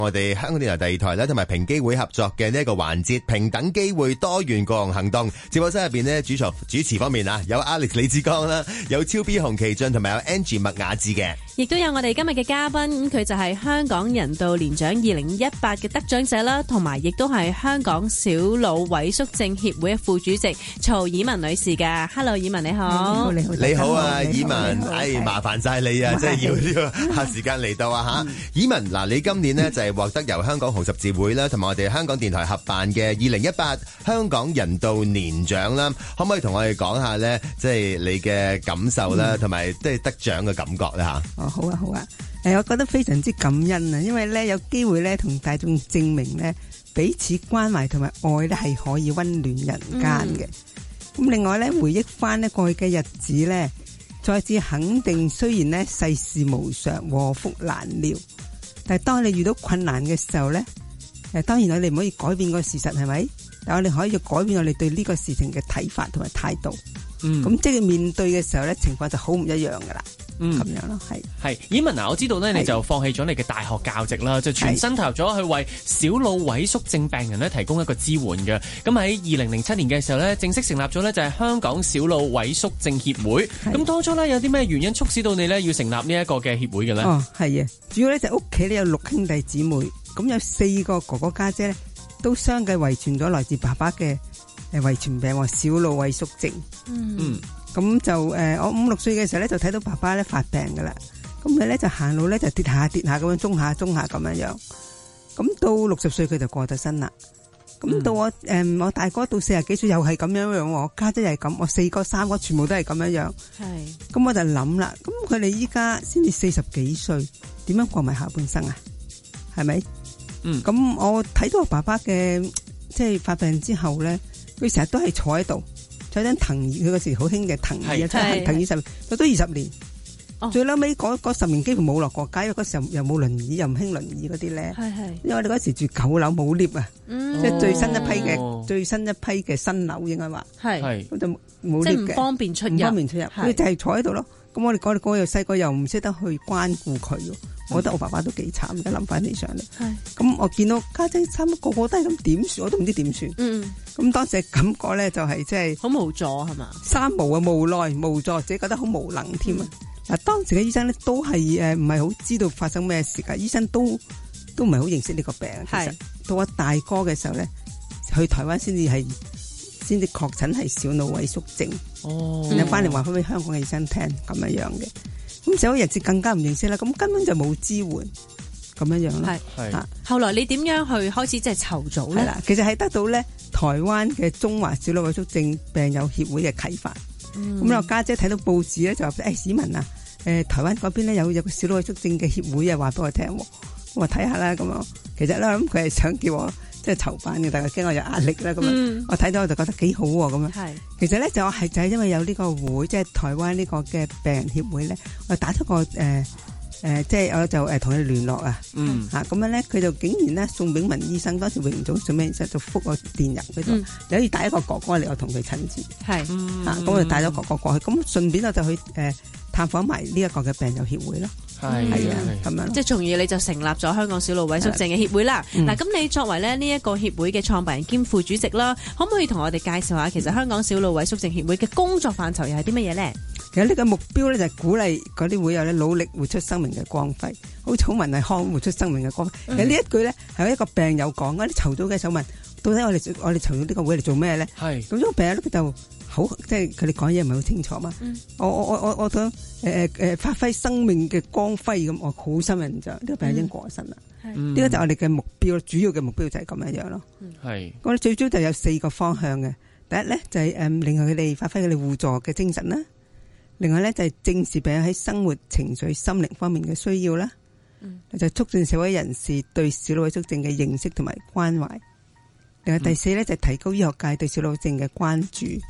我哋香港電台第二台咧，同埋平機會合作嘅呢一個環節，平等機會多元共融行動。直播室入邊呢，主持方面啊，有 Alex 李志剛啦，有超 B 洪其俊，同埋有 Angie 麥雅智嘅， 亦都有我哋今日嘅嘉賓，佢就係香港人道年獎2018嘅得獎者啦，同埋亦都係香港小腦萎縮症協會嘅副主席曹以文女士嘅。Hello， 以文你好。 你好啊，以文，麻煩晒你啊，即係要呢個時間嚟到啊吓。以文，嗱，你今年呢就係獲得由香港紅十字會啦，同埋我哋香港電台合辦嘅2018香港人道年獎啦，可唔可以同我哋講下咧，即係你嘅感受啦，同埋即係得獎嘅感覺咧吓？ 哦，好啊，好啊，我覺得非常之感恩啊，因為咧有機會咧同大眾證明咧彼此關懷同埋愛咧係可以溫暖人間嘅。咁另外咧回憶翻咧過去嘅日子咧，再次肯定雖然咧世事無常，禍福難料，但係當你遇到困難嘅時候咧，當然我哋唔可以改變個事實，係咪？但我哋可以改變我哋對呢個事情嘅睇法同埋態度。咁即係面對嘅時候咧，情況就好唔一樣噶啦。咁樣咯，係。以文嗱，我知道咧，你就放棄咗你嘅大學教職啦，就全身投入咗去為小腦萎縮症病人咧提供一個支援嘅。咁喺2007年嘅時候咧，正式成立咗咧就係香港小腦萎縮症協會。咁當初咧有啲咩原因促使到你咧要成立呢一個嘅協會嘅咧？哦， 係啊，主要咧就屋企咧有6兄弟姊妹，咁有4個哥哥家姐咧都相繼遺傳咗來自爸爸嘅遺傳病小腦萎縮症。咁就我5、6歲嘅時候咧就睇到爸爸咧發病噶啦，咁佢咧就行路咧就跌下跌下咁樣，中下咁樣樣。咁到60歲佢就過咗身啦。咁到我大哥到40幾歲又係咁樣樣，我家姐又係咁，我4個3個全部都係咁樣樣。係。咁我就諗啦，咁佢哋依家先至40幾歲，點樣過埋下半生啊？係咪？咁我睇到我爸爸嘅即係發病之後咧，佢成日都係坐喺度。坐張藤椅，佢嗰時好興嘅藤椅啊，藤椅10坐咗20年，最嬲尾嗰10年幾乎冇落過街，因為嗰時候又冇輪椅，又唔興輪椅嗰啲咧。因為我哋嗰時住9樓冇 lift 啊，即係最新一批嘅新樓應該話。咁就冇 lift 嘅， 即係唔方便出入。 佢就係坐喺度咯。咁我哋嗰個又細個又唔識得去關顧佢，我覺得我爸爸都幾慘。而家諗翻起上嚟，咁我見到家姐差唔多個個都係咁，點算我都唔知點算。咁當時嘅感覺咧就係即係好無助係嘛？ 三無啊，無奈無助，自己覺得好無能添啊！嗱，當時嘅醫生咧都係唔係好知道發生咩事噶，醫生都唔係好認識呢個病。其實到我大哥嘅時候咧，去台灣先至確診係小腦萎縮症。然後翻嚟話翻俾香港嘅醫生聽咁樣樣嘅。咁就日子更加唔認識啦，咁根本就冇支援咁樣樣咯。係。 後來你點樣去開始即係籌組咧？ 係啦，其實係得到咧台灣嘅中華小腦萎縮症病友協會嘅啟發。咁我家姐睇到報紙咧就話：市民啊，台灣嗰邊咧有個小腦萎縮症嘅協會啊，話俾我聽。我話睇下啦咁樣。其實咧咁佢係想叫我即係籌辦嘅，但係驚我有壓力啦咁樣。我睇到我就覺得幾好喎咁樣。係。其實咧就係因為有呢個會，即係台灣呢個嘅病人協會咧，我打咗個即係我就同佢聯絡啊。咁樣咧佢就竟然咧宋炳文醫生當時榮總宋炳文醫生就覆我電郵嗰度，你可以帶一個哥哥嚟，我同佢親自。係。咁我就帶咗哥哥過去，咁順便我就去探訪埋呢一個嘅病友協會咯。係啊，咁樣， 即係從而你就成立咗香港小腦萎縮症嘅協會啦。嗱，咁你作為咧呢一個協會嘅創辦人兼副主席啦，可唔可以同我哋介紹下其實香港小腦萎縮症協會嘅工作範疇又係啲乜嘢咧？ 其實呢個目標咧就係鼓勵嗰啲會友咧努力活出生命嘅光輝，好似好文藝康活出生命嘅光輝。其實呢一句咧係一個病友講，嗰啲籌組嘅手問，到底我哋籌組呢個會嚟做咩咧？係咁，呢個病友咧就好，即係佢哋講嘢唔係好清楚嘛。我想發揮生命嘅光輝咁，我好深印象。呢個病人已經過身啦。呢個就係我哋嘅目標，主要嘅目標就係咁樣樣咯。係我哋最終就有4個方向嘅。第一咧就係令佢哋發揮佢哋互助嘅精神啦。另外咧就係正視病人喺生活、情緒、心靈方面嘅需要啦。就促進社會人士對小腦萎縮症嘅認識同埋關懷。另外第4咧就係提高醫學界對小腦症嘅關注。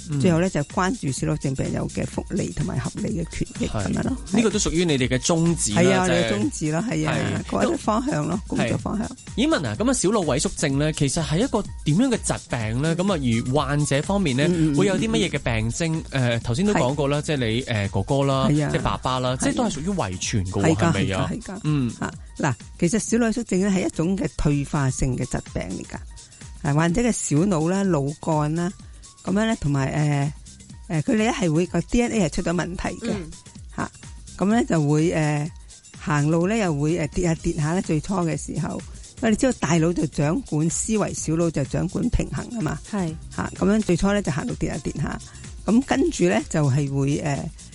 最後咧就關注小腦症病友嘅福利同埋合理嘅權益咁樣咯。 呢個都屬於你哋嘅宗旨啦。 係啊，我哋嘅宗旨咯，係啊，嗰啲方向咯，工作方向。 以文啊，咁啊，小腦萎縮症咧，其實係一個點樣嘅疾病咧？咁啊，而患者方面咧，會有啲乜嘢嘅病徵？頭先都講過啦，即係你哥哥啦，即係爸爸啦，即係都係屬於遺傳嘅喎，係咪啊？ 係㗎，嗱，其實小腦萎縮症咧係一種嘅退化性嘅疾病嚟㗎。患者嘅小腦啦、腦幹啦，咁樣咧，同埋佢哋咧係會個 DNA 係出咗問題嘅嚇，咁咧就會行路咧又會跌下跌下咧。最初嘅時候，因為你知道大腦就掌管思維，小腦就掌管平衡啊嘛。係嚇，咁樣最初咧就行路跌下跌下，咁跟住咧就係會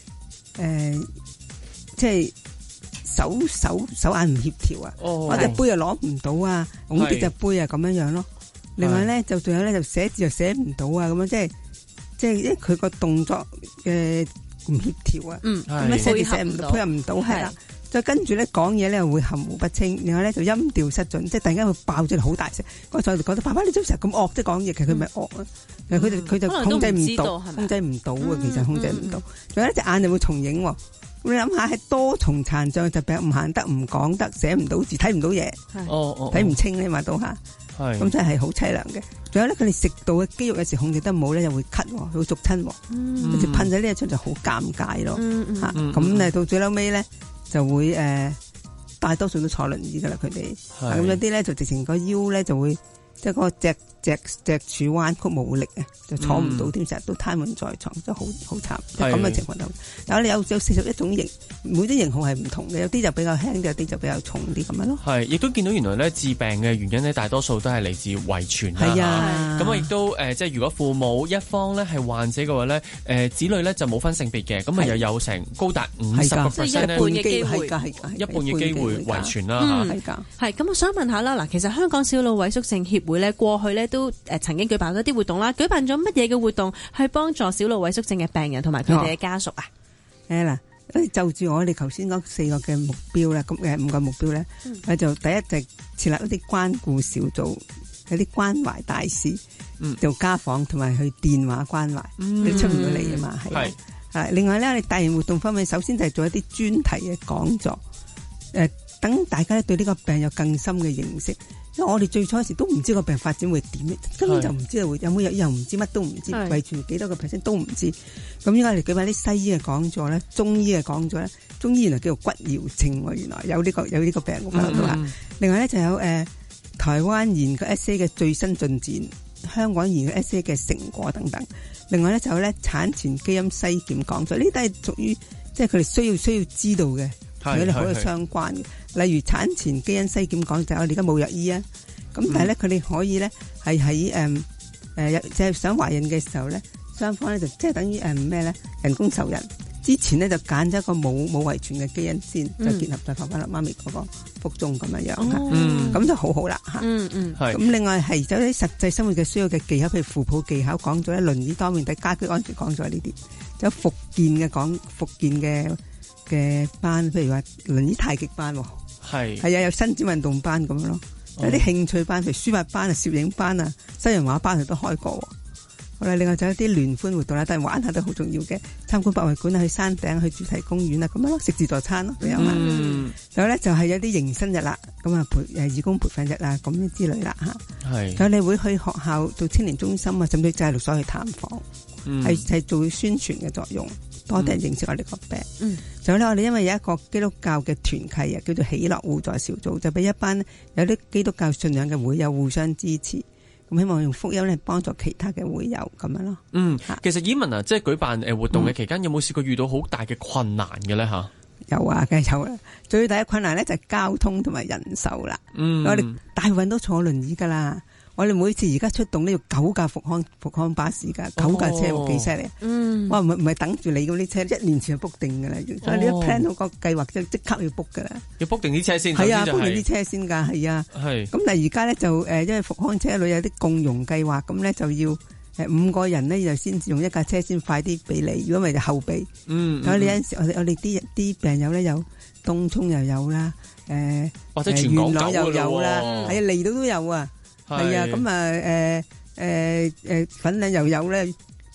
即係手眼唔協調啊，或者杯又攞唔到啊，拱跌隻杯啊咁樣咯。另外咧就仲有咧就寫字又寫唔到啊，咁樣即係因為佢個動作嘅唔協調啊，咁咧寫字寫唔到，配合唔到，係啦。再跟住咧講嘢咧又會含糊不清，另外咧就音調失準，即係突然間會爆出嚟好大聲。嗰陣我就覺得爸爸你做成日咁惡，即係講嘢，其實佢咪惡啊？佢就控制唔到，控制唔到啊！其實控制唔到。仲有一隻眼就會重影喎。你諗下係多重殘障疾病，唔行得、唔講得、寫唔到字、睇唔到嘢，睇唔清呢嘛都嚇。咁真係好凄涼嘅。仲有咧，佢哋食到嘅肌肉有時控制得唔好咧，又會咳，會逐親，跟住噴咗呢一出就好尷尬咯。咁咧到最嬲尾咧就會大多數都坐輪椅噶啦，佢哋。咁有啲咧就直情個腰咧就會即係嗰個脊柱彎曲無力啊，就坐唔到添，成日都癱瘓在床，真係好慘。即係咁嘅情況度。但係我哋有41種型，每啲型號係唔同嘅，有啲就比較輕，有啲就比較重啲咁樣咯。係，亦都見到原來咧致病嘅原因咧，大多數都係嚟自遺傳啦。係啊，咁啊亦都即係如果父母一方咧係患者嘅話咧，子女咧就冇分性別嘅，咁啊又有成高達50%咧，一半嘅機會遺傳啦嚇。 係咁，我想問下啦，嗱，其實香港小腦萎縮症協會咧過去咧都曾經舉辦咗啲活動啦，舉辦咗乜嘢嘅活動去幫助小腦萎縮症嘅病人同埋佢哋嘅家屬啊？嗱，就住我哋頭先講4個嘅目標啦，咁5個目標咧，就第一就設立一啲關顧小組，有啲關懷大使，做家訪同埋去電話關懷，你出唔到嚟啊嘛，係。另外咧，我哋大型活動方面，首先就係做一啲專題嘅講座，等大家對呢個病有更深嘅認識。因為我哋最初時都唔知個病發展會點，根本就唔知道會有冇又唔知乜都唔知，遺傳幾多個%都唔知。咁依家我哋舉辦啲西醫嘅講座咧，中醫嘅講座咧，中醫原來叫做骨搖症喎，原來有呢個病㗎。另外咧就有台灣研究 SA 嘅最新進展，香港研究 SA 嘅成果等等。另外咧就有咧產前基因篩檢講座，呢啲都係屬於即係佢哋需要知道嘅。佢哋好有相關嘅，例如產前基因篩檢講就我哋而家冇藥醫啊，咁但係咧佢哋可以咧係喺即係想懷孕嘅時候咧，雙方咧就即係等於咩咧人工受孕之前咧就揀咗一個冇遺傳嘅基因先，就結合在爸爸媽咪嗰個腹中咁樣樣，咁就好啦嚇。咁另外係有啲實際生活嘅需要嘅技巧，譬如扶抱技巧講咗咧，輪椅方面對家居安全講咗呢啲，有復健嘅班，譬如話輪椅太極班，係啊，有伸展運動班咁樣咯，有啲興趣班，譬如書法班啊、攝影班啊、西洋畫班佢都開過。好啦，另外就有啲聯歡活動啦，但係玩下都好重要嘅，參觀博物館啊、去山頂、去主題公園啊咁樣咯，食自助餐咯，都有嘛。仲有咧就係有啲迎新日啦，咁啊義工培訓日啊咁樣之類啦嚇。係。仲有你會去學校到青年中心啊，甚至戒毒所去探訪，係做宣傳嘅作用。多啲人認識我哋個病。仲有咧，我哋因為有一個基督教嘅團契啊，叫做喜樂互助小組，就俾一班有啲基督教信仰嘅會友互相支持，咁希望用福音咧幫助其他嘅會友咁樣咯。 其實以文啊，即係舉辦活動嘅期間，有冇試過遇到好大嘅困難嘅咧嚇？ 有啊，梗係有啦。最大嘅困難咧就係交通同埋人手啦。我哋大部分都坐輪椅噶啦。我哋每次而家出動呢，要9架復康巴士㗎，9架車喎，幾犀利！我唔係等住你嗰啲車，1年前就 book 定㗎啦。所以你一 plan 到個計劃即刻要 book 㗎啦。要 book 定啲車先。係啊 ，book 定啲車先㗎，係啊。係。咁但係而家咧就因為復康車裏有啲共用計劃，咁咧就要5個人咧就先至用一架車先快啲俾你，如果唔係就後備。所以你有陣時我哋啲病友咧有東涌又有啦， 或者全港九又有啦，係啊，離島都有啊。係啊，咁啊粉嶺又有咧，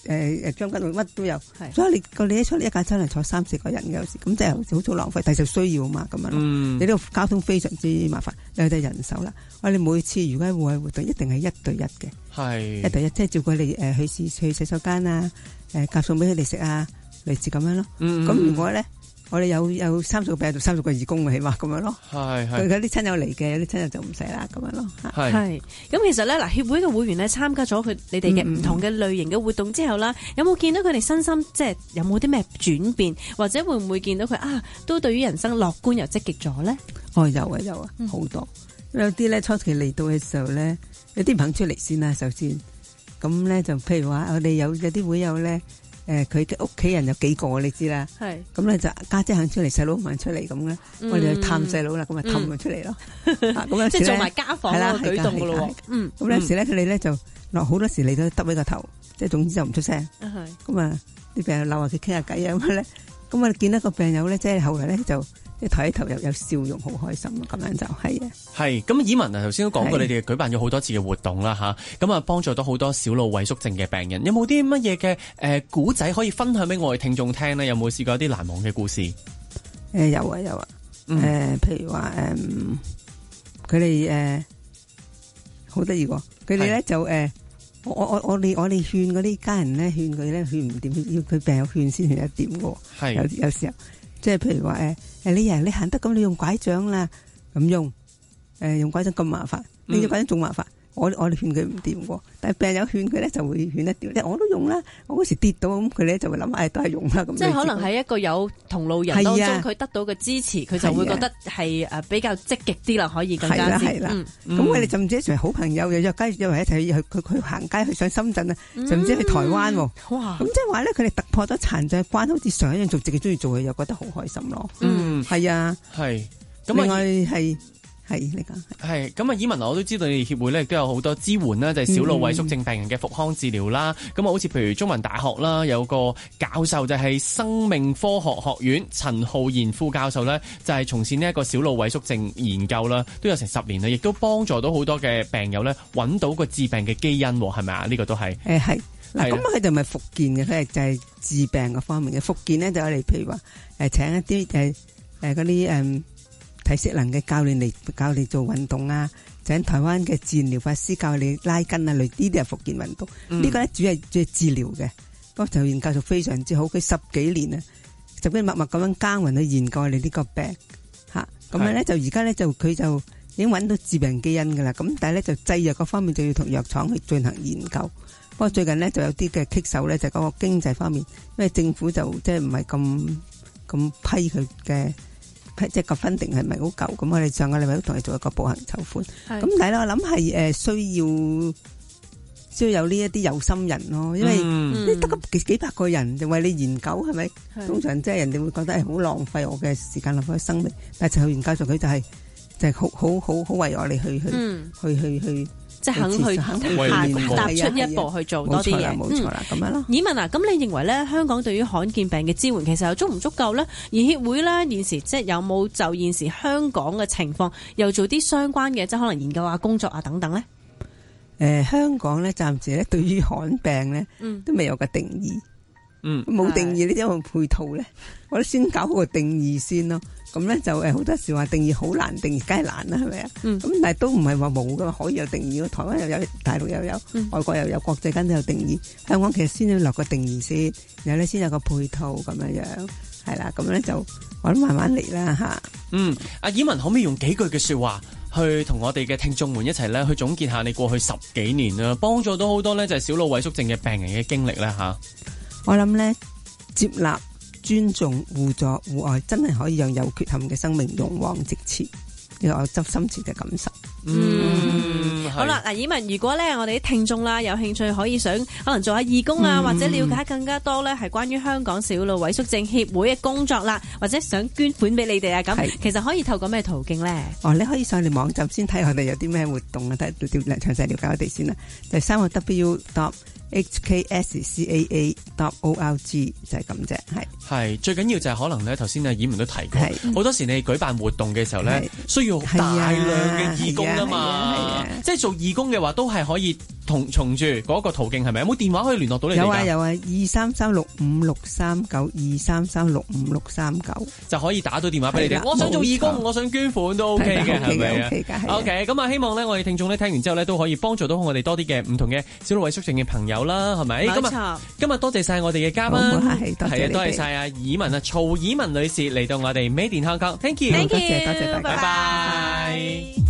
將軍澳乜都有，所以你一出一架車嚟坐3-4個人嘅有時，咁即係好浪費，但係就需要嘛咁樣咯。你呢個交通非常之麻煩，又係人手啦。我哋每次如果喺戶外活動，一定係1對1嘅， 係 1對1，即係照顧你去洗手間啊，夾餸俾佢哋食啊，類似咁樣咯。咁如果咧，我哋有30個病就30個義工起碼咁樣咯。係佢啲親友嚟嘅，有啲親友就唔使啦咁樣咯。 係咁，其實咧嗱，協會嘅會員咧參加咗你哋嘅唔同嘅類型嘅活動之後啦，有冇見到佢哋身心即係有冇啲咩轉變，或者會唔會見到佢都對於人生樂觀又積極咗咧？有啊，好多。有啲咧初期嚟到嘅時候咧，有啲唔肯出嚟先啦，首先咁咧就譬如話我哋有啲會友咧。佢嘅屋企人有幾個你知啦，咁咧就家姐肯出嚟，細佬唔肯出嚟咁咧，我哋去探細佬啦，咁咪氹佢出嚟咯。咁即係做埋家訪嗰個舉動噶咯。 咁有時咧佢哋咧就落好多時嚟到耷起個頭，即係總之就唔出聲。咁啊啲病友鬧下佢傾下偈啊咁咧，咁我哋見到個病友咧，即係後來咧就即係抬起頭又有笑容，好開心咁樣就係啊。係咁，以文頭先都講過，你哋舉辦咗好多次嘅活動啦吓，咁啊幫助到好多小腦萎縮症嘅病人。有冇啲乜嘢嘅古仔可以分享俾我哋聽眾聽呢？有冇試過一啲難忘嘅故事？ 有啊，譬如話佢哋好得意喎，佢哋咧就我哋勸嗰啲家人咧，勸佢咧勸唔掂，要佢病友勸先勸得掂嘅。有時候即係譬如話你行得咁，你用拐杖啦，咁用拐杖咁麻煩，你用拐杖仲麻煩。我哋勸佢唔掂喎，但係病友勸佢咧就會勸得掂。即係我都用啦，我嗰時跌到咁，佢咧就會諗都係用啦咁。 即係可能係一個有同路人當中，佢得到嘅支持，佢就會覺得係比較積極啲啦，可以更加之。咁我哋甚至一齊好朋友又約街約埋一齊去行街，去上深圳啊，甚至去台灣。哇！咁即係話咧，佢哋突破咗殘疾關，好似上一樣做自己中意做嘅，又覺得好開心咯。係啊，係。咁另外係。係咁啊！以文我都知道你哋協會咧亦都有好多支援啦，就係小腦萎縮症病人嘅復康治療啦。咁好似譬如中文大學啦，有個教授就係生命科學學院陳浩然副教授咧，就係從事呢一個小腦萎縮症研究啦，都有成10年啦，亦都幫助到好多嘅病友咧揾到個致病嘅基因，係咪啊？呢個都係係嗱，咁佢哋唔係復健嘅，佢係就係治病嘅方面嘅復健咧，就係譬如話請一啲嗰啲體適能嘅教練嚟教你做運動啊，請台灣嘅自然療法師教你拉筋啊，類呢啲係復健運動。呢個咧主要係治療嘅。嗰就研究就非常之好，佢10幾年啊，就跟默默咁樣耕耘去研究你呢個病吓。咁樣咧就而家咧就佢就已經揾到致病基因噶啦。咁但係咧就製藥嗰方面就要同藥廠去進行研究。不過最近咧就有啲嘅棘手咧，就嗰個經濟方面，因為政府就即係唔係咁批佢嘅。即係個分定係咪好夠？咁我哋上個禮拜都同佢做一個步行籌款。咁但係咧，我諗係需要有呢一啲有心人咯，因為你得個幾百個人就為你研究，係咪？通常即係人哋會覺得係好浪費我嘅時間，浪費生命。但係就去研究咗佢就係好為我哋去。 即係肯去踏出一步去做多啲嘢， 冇錯啦，咁樣咯。 以文啊，咁你認為咧，香港對於罕見病嘅支援其實又足唔足夠咧？而協會咧現時即係有冇就現時香港嘅情況，又做啲相關嘅，即係可能研究啊、工作啊等等咧？ 香港咧暫時咧對於罕病咧，都未有個定義。冇定義呢啲咁配套咧，我都先搞好個定義先咯。咁咧就好多時話定義好難定義，梗係難啦，係咪啊？咁但係都唔係話冇噶嘛，可以有定義。台灣又有，大陸又有，外國又有，國際間都有定義。香港其實先要落個定義先，然後咧先有個配套咁樣樣，係啦。咁咧就我諗慢慢嚟啦吓。 阿以文可唔可以用幾句嘅說話去同我哋嘅聽眾們一齊咧去總結下你過去10幾年啦，幫助到好多咧就係小腦萎縮症嘅病人嘅經歷咧吓？ 我諗咧，接納、尊重、互助、互愛，真係可以讓有缺陷嘅生命勇往直前。呢個我執深切嘅感受。 好啦，嗱，以文，如果咧我哋啲聽眾啦有興趣，可以想可能做下義工啊，或者了解更加多咧係關於香港小腦萎縮症協會嘅工作啦，或者想捐款俾你哋啊，咁其實可以透過咩途徑咧？你可以上嚟網站先睇我哋有啲咩活動啊，睇詳細了解我哋先啦。就3個 w.hkscaa.org 就係咁啫， 係最緊要就係可能咧，頭先阿以文都提過，好多時你舉辦活動嘅時候咧，需要大量嘅義工啊嘛，即即係做義工嘅話，都係可以從住嗰個途徑係咪？有冇電話可以聯絡到你哋㗎？ 有啊，2336563923365639 就可以打到電話俾你哋。我想做義工，我想捐款都 OK 嘅，係咪啊？OK，咁啊，希望咧我哋聽眾咧聽完之後咧都可以幫助到我哋多啲嘅唔同嘅小腦萎縮症嘅朋友啦，係咪？ 冇錯。 今日多謝晒我哋嘅嘉賓，係啊，多謝晒以文啊，曹以文女士嚟到我哋 Made in Hong Kong，Thank you， 多謝， 拜拜拜。